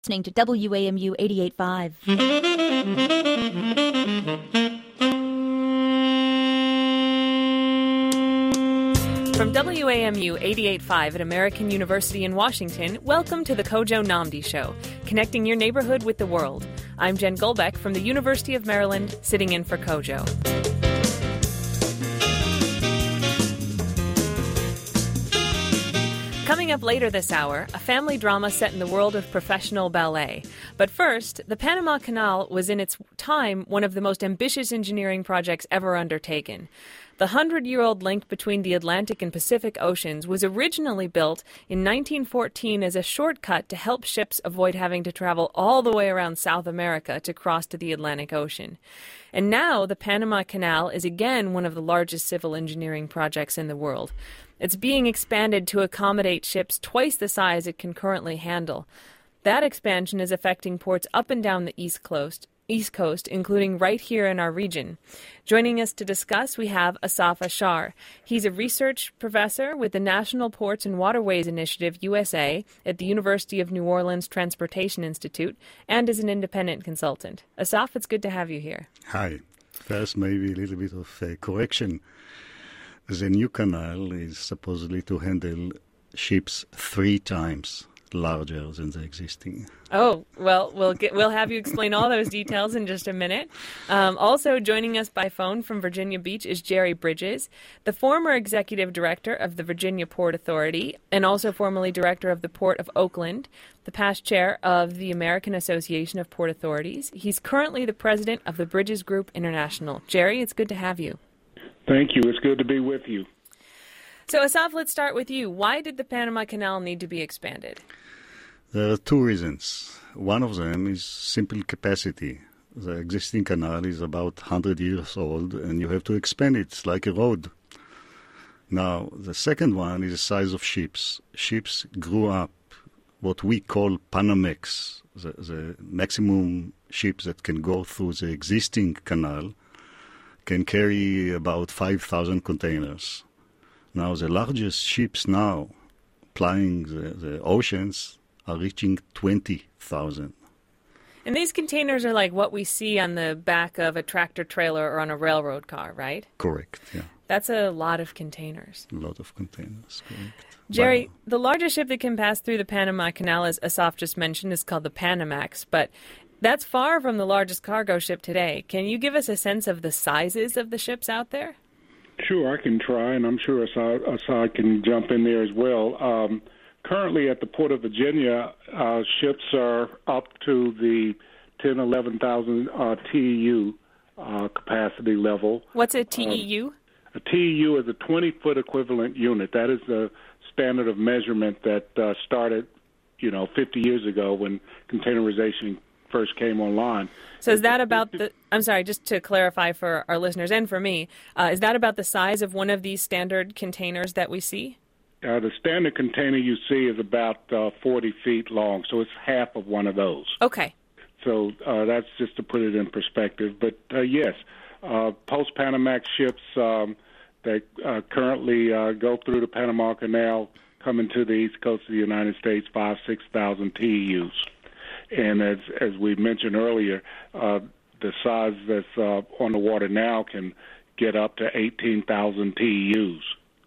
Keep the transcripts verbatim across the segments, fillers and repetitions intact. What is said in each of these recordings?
Listening to W A M U eighty-eight point five. From W A M U eighty-eight point five at American University in Washington, welcome to the Kojo Nnamdi Show, connecting your neighborhood with the world. I'm Jen Golbeck from the University of Maryland, sitting in for Kojo. Coming up later this hour, a family drama set in the world of professional ballet. But first, the Panama Canal was in its time one of the most ambitious engineering projects ever undertaken. The hundred-year-old link between the Atlantic and Pacific Oceans was originally built in nineteen fourteen as a shortcut to help ships avoid having to travel all the way around South America to cross to the Atlantic Ocean. And now the Panama Canal is again one of the largest civil engineering projects in the world. It's being expanded to accommodate ships twice the size it can currently handle. That expansion is affecting ports up and down the East Coast, East Coast, including right here in our region. Joining us to discuss, we have Asaf Ashar. He's a research professor with the National Ports and Waterways Initiative, U S A, at the University of New Orleans Transportation Institute, and is an independent consultant. Asaf, it's good to have you here. Hi. First, maybe a little bit of uh, correction. The new canal is supposedly to handle ships three times larger than the existing. Oh, well, we'll get, we'll have you explain all those details in just a minute. Um, also joining us by phone from Virginia Beach is Jerry Bridges, the former executive director of the Virginia Port Authority and also formerly director of the Port of Oakland, the past chair of the American Association of Port Authorities. He's currently the president of the Bridges Group International. Jerry, it's good to have you. Thank you. It's good to be with you. So, Asaf, let's start with you. Why did the Panama Canal need to be expanded? There are two reasons. One of them is simple capacity. The existing canal is about one hundred years old, and you have to expand it. It's like a road. Now, the second one is the size of ships. Ships grew up what we call Panamax, the, the maximum ships that can go through the existing canal can carry about five thousand containers. Now, the largest ships now plying the, the oceans are reaching twenty thousand. And these containers are like what we see on the back of a tractor trailer or on a railroad car, right? Correct, yeah. That's a lot of containers. A lot of containers, correct. Jerry, But, the largest ship that can pass through the Panama Canal, as Asaf just mentioned, is called the Panamax, but that's far from the largest cargo ship today. Can you give us a sense of the sizes of the ships out there? Sure, I can try, and I'm sure Assad, Assad can jump in there as well. Um, currently at the Port of Virginia, uh, ships are up to the ten, eleven thousand uh, T E U uh, capacity level. What's a T E U? Um, a T E U is a twenty-foot equivalent unit. That is the standard of measurement that uh, started, you know, fifty years ago when containerization first came online. So is that about the, I'm sorry, just to clarify for our listeners and for me, uh, is that about the size of one of these standard containers that we see? Uh, the standard container you see is about uh, forty feet long, so it's half of one of those. Okay. So uh, that's just to put it in perspective. But uh, yes, uh, post-Panamax ships um, that uh, currently uh, go through the Panama Canal coming to the east coast of the United States, five, six thousand T E Us. And as as we mentioned earlier, uh, the size that's uh, on the water now can get up to eighteen thousand T E Us.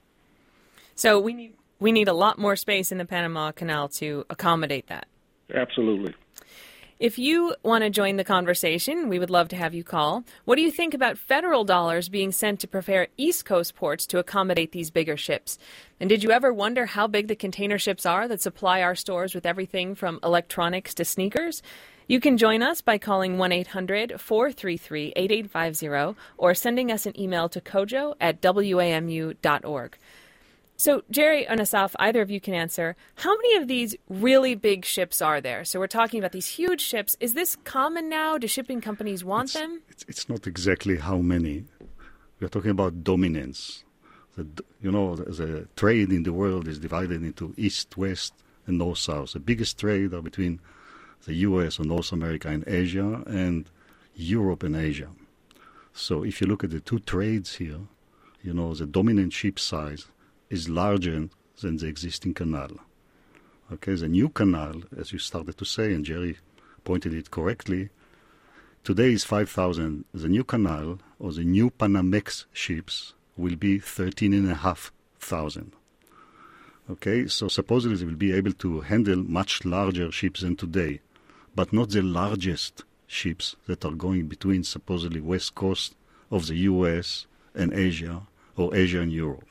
So we need we need a lot more space in the Panama Canal to accommodate that. Absolutely. If you want to join the conversation, we would love to have you call. What do you think about federal dollars being sent to prepare East Coast ports to accommodate these bigger ships? And did you ever wonder how big the container ships are that supply our stores with everything from electronics to sneakers? You can join us by calling one eight hundred, four three three, eight eight five zero or sending us an email to kojo at w a m u dot org. So, Jerry and Asaf, either of you can answer, how many of these really big ships are there? So we're talking about these huge ships. Is this common now? Do shipping companies want it's, them? It's, it's not exactly how many. We're talking about dominance. The, you know, the, the trade in the world is divided into east, west, and north, south. The biggest trade are between the U S or North America and Asia and Europe and Asia. So if you look at the two trades here, you know, the dominant ship size is larger than the existing canal. Okay, the new canal, as you started to say, and Jerry pointed it correctly, today is five thousand. The new canal, or the new Panamex ships, will be thirteen and a half thousand. Okay, so supposedly they will be able to handle much larger ships than today, but not the largest ships that are going between supposedly west coast of the U S and Asia, or Asia and Europe.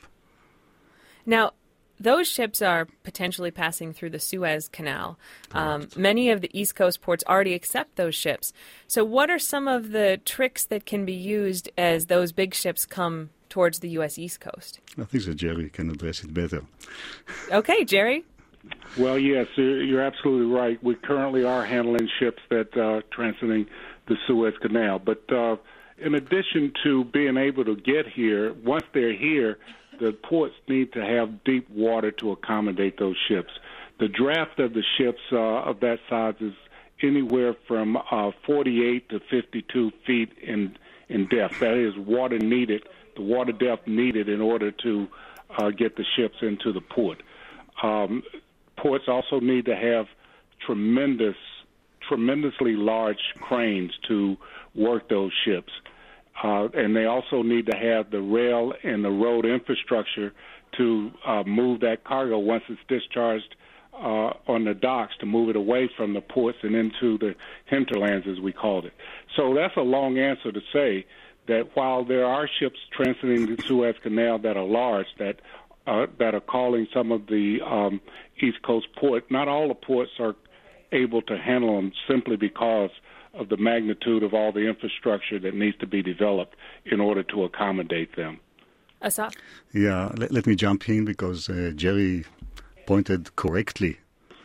Now, those ships are potentially passing through the Suez Canal. Um, many of the East Coast ports already accept those ships. So what are some of the tricks that can be used as those big ships come towards the U S East Coast? I think that Jerry can address it better. Okay, Jerry. Well, yes, you're absolutely right. We currently are handling ships that are uh, transiting the Suez Canal. But uh, in addition to being able to get here, once they're here, the ports need to have deep water to accommodate those ships. The draft of the ships uh, of that size is anywhere from uh, forty-eight to fifty-two feet in in depth. That is water needed, the water depth needed in order to uh, get the ships into the port. Um, ports also need to have tremendous, tremendously large cranes to work those ships. Uh, and they also need to have the rail and the road infrastructure to uh, move that cargo once it's discharged uh, on the docks, to move it away from the ports and into the hinterlands, as we called it. So that's a long answer to say that while there are ships transiting the Suez Canal that are large, that uh, that are calling some of the um, East Coast ports, not all the ports are able to handle them simply because of the magnitude of all the infrastructure that needs to be developed in order to accommodate them. Asaf? Yeah, let, let me jump in because uh, Jerry pointed correctly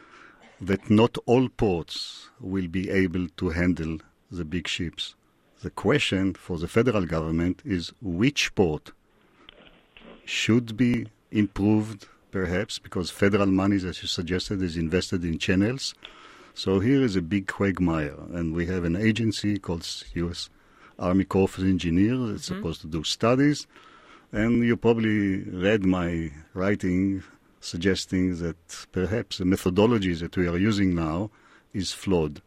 that not all ports will be able to handle the big ships. The question for the federal government is which port should be improved, perhaps, because federal money, as you suggested, is invested in channels. So here is a big quagmire, and we have an agency called U S Army Corps of Engineers that's mm-hmm. supposed to do studies, and you probably read my writing suggesting that perhaps the methodology that we are using now is flawed.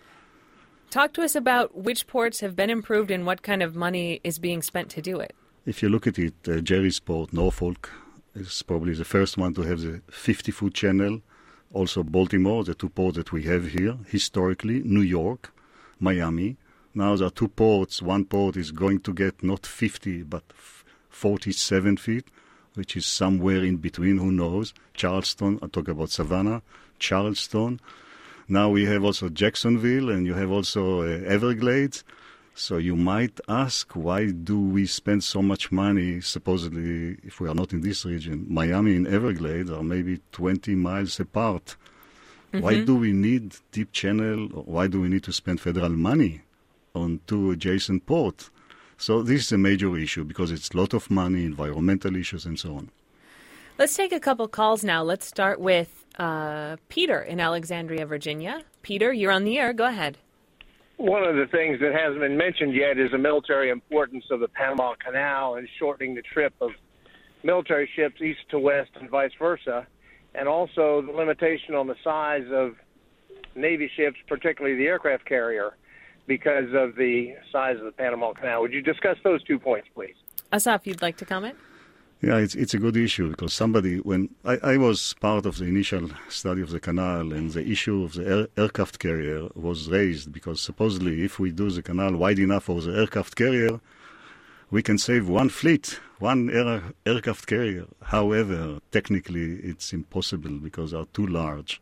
Talk to us about which ports have been improved and what kind of money is being spent to do it. If you look at it, uh, Jerry's port, Norfolk, is probably the first one to have the fifty-foot channel. Also Baltimore, the two ports that we have here, historically, New York, Miami. Now there are two ports. One port is going to get not fifty, but forty-seven feet, which is somewhere in between, who knows. Charleston, I talk about Savannah, Charleston. Now we have also Jacksonville, and you have also uh, Everglades. So you might ask, why do we spend so much money, supposedly, if we are not in this region? Miami and Everglades are maybe twenty miles apart. Mm-hmm. Why do we need deep channel? Or why do we need to spend federal money on two adjacent ports? So this is a major issue because it's a lot of money, environmental issues, and so on. Let's take a couple calls now. Let's start with uh, Peter in Alexandria, Virginia. Peter, you're on the air. Go ahead. One of the things that hasn't been mentioned yet is the military importance of the Panama Canal and shortening the trip of military ships east to west and vice versa, and also the limitation on the size of Navy ships, particularly the aircraft carrier, because of the size of the Panama Canal. Would you discuss those two points, please? Asaf, you'd like to comment? Yeah, it's it's a good issue because somebody, when I, I was part of the initial study of the canal, and the issue of the air, aircraft carrier was raised because supposedly if we do the canal wide enough for the aircraft carrier, we can save one fleet, one air, aircraft carrier. However, technically it's impossible because they are too large.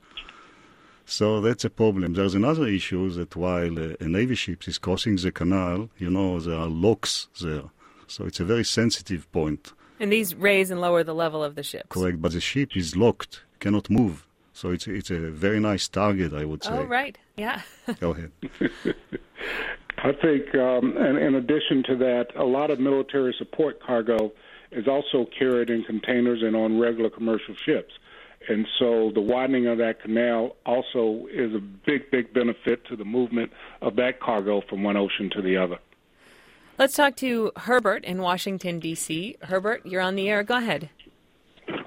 So that's a problem. There's another issue that while a, a Navy ship is crossing the canal, you know, there are locks there. So it's a very sensitive point. And these raise and lower the level of the ships. Correct, but the ship is locked, cannot move. So it's it's a very nice target, I would say. Oh, right, yeah. Go ahead. I think, um, and in addition to that, a lot of military support cargo is also carried in containers and on regular commercial ships. And so the widening of that canal also is a big, big benefit to the movement of that cargo from one ocean to the other. Let's talk to Herbert in Washington, D C Herbert, you're on the air. Go ahead.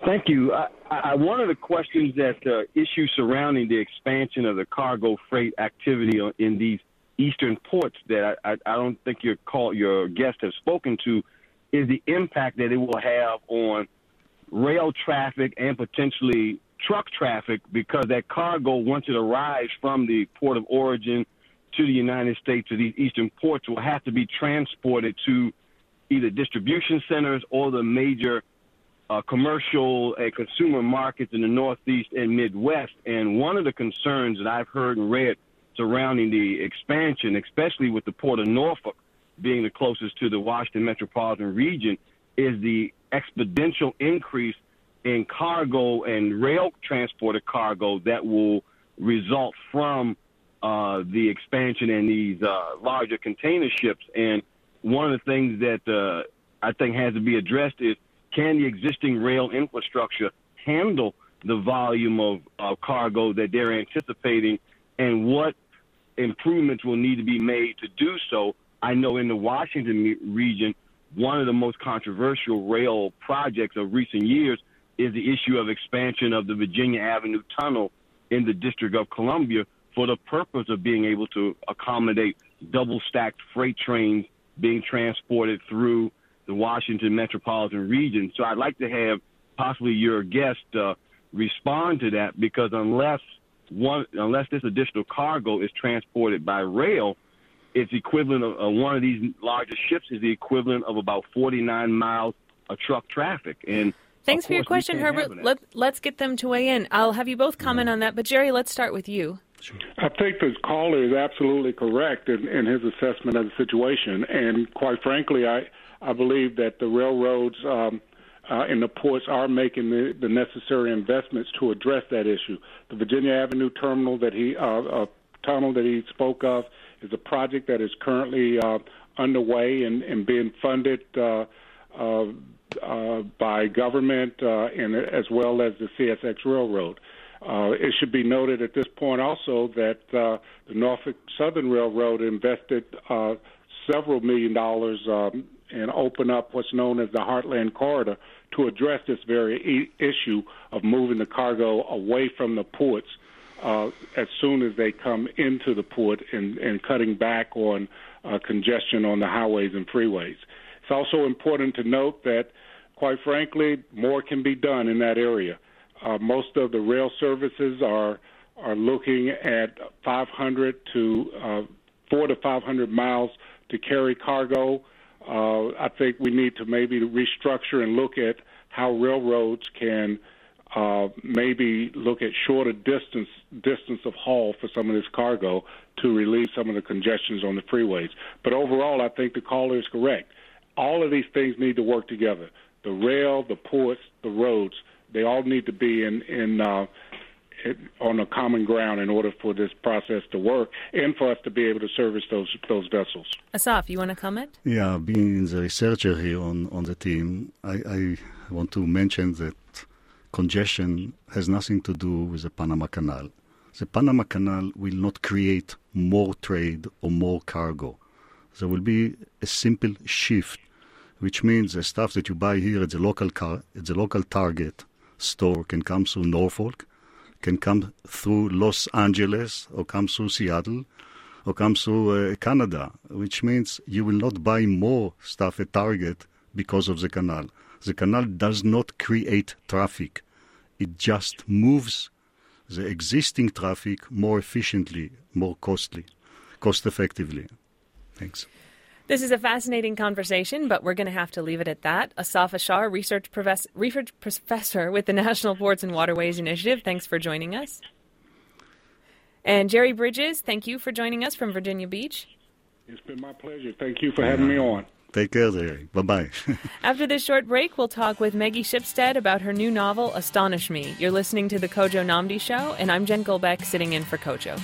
Thank you. I, I, one of the questions that uh, issues surrounding the expansion of the cargo freight activity in these eastern ports that I, I, I don't think your call your guest has spoken to is the impact that it will have on rail traffic and potentially truck traffic, because that cargo, once it arrives from the port of origin to the United States, to these eastern ports, will have to be transported to either distribution centers or the major uh, commercial and consumer markets in the Northeast and Midwest. And one of the concerns that I've heard and read surrounding the expansion, especially with the Port of Norfolk being the closest to the Washington metropolitan region, is the exponential increase in cargo and rail transported cargo that will result from uh, the expansion in these uh, larger container ships. And one of the things that uh, I think has to be addressed is, can the existing rail infrastructure handle the volume of, of cargo that they're anticipating, and what improvements will need to be made to do so? I know in the Washington region, one of the most controversial rail projects of recent years is the issue of expansion of the Virginia Avenue Tunnel in the District of Columbia for the purpose of being able to accommodate double-stacked freight trains being transported through the Washington metropolitan region. So I'd like to have possibly your guest uh, respond to that, because unless one, unless this additional cargo is transported by rail, it's equivalent of uh, one of these larger ships is the equivalent of about forty-nine miles of truck traffic. And thanks for your question, Herbert. Let, let's get them to weigh in. I'll have you both comment on that. But, Jerry, let's start with you. I think the caller is absolutely correct in, in his assessment of the situation. And quite frankly, I, I believe that the railroads um, uh, and the ports are making the, the necessary investments to address that issue. The Virginia Avenue terminal that he uh, uh, tunnel that he spoke of is a project that is currently uh, underway and, and being funded uh, uh, uh, by government uh, and as well as the C S X Railroad. Uh, it should be noted at this point also that uh, the Norfolk Southern Railroad invested uh, several million dollars um, and opened up what's known as the Heartland Corridor to address this very e- issue of moving the cargo away from the ports uh, as soon as they come into the port and, and cutting back on uh, congestion on the highways and freeways. It's also important to note that, quite frankly, more can be done in that area. Uh, most of the rail services are are looking at five hundred to uh, four to five hundred miles to carry cargo. Uh, I think we need to maybe restructure and look at how railroads can uh, maybe look at shorter distance distance of haul for some of this cargo to relieve some of the congestions on the freeways. But overall, I think the caller is correct. All of these things need to work together: the rail, the ports, the roads. They all need to be in, in uh, on a common ground in order for this process to work and for us to be able to service those those vessels. Asaf, you want to comment? Yeah, being the researcher here on, on the team, I, I want to mention that congestion has nothing to do with the Panama Canal. The Panama Canal will not create more trade or more cargo. There will be a simple shift, which means the stuff that you buy here at the local car, at the local Target store can come through Norfolk, can come through Los Angeles, or come through Seattle, or come through uh, Canada, which means you will not buy more stuff at Target because of the canal. The canal does not create traffic. It just moves the existing traffic more efficiently, more costly, cost-effectively. Thanks. This is a fascinating conversation, but we're going to have to leave it at that. Asaf Ashar, research, profess- research professor with the National Ports and Waterways Initiative, thanks for joining us. And Jerry Bridges, thank you for joining us from Virginia Beach. It's been my pleasure. Thank you for having me on. Take care, Jerry. Bye-bye. After this short break, we'll talk with Maggie Shipstead about her new novel, Astonish Me. You're listening to The Kojo Nnamdi Show, and I'm Jen Golbeck, sitting in for Kojo.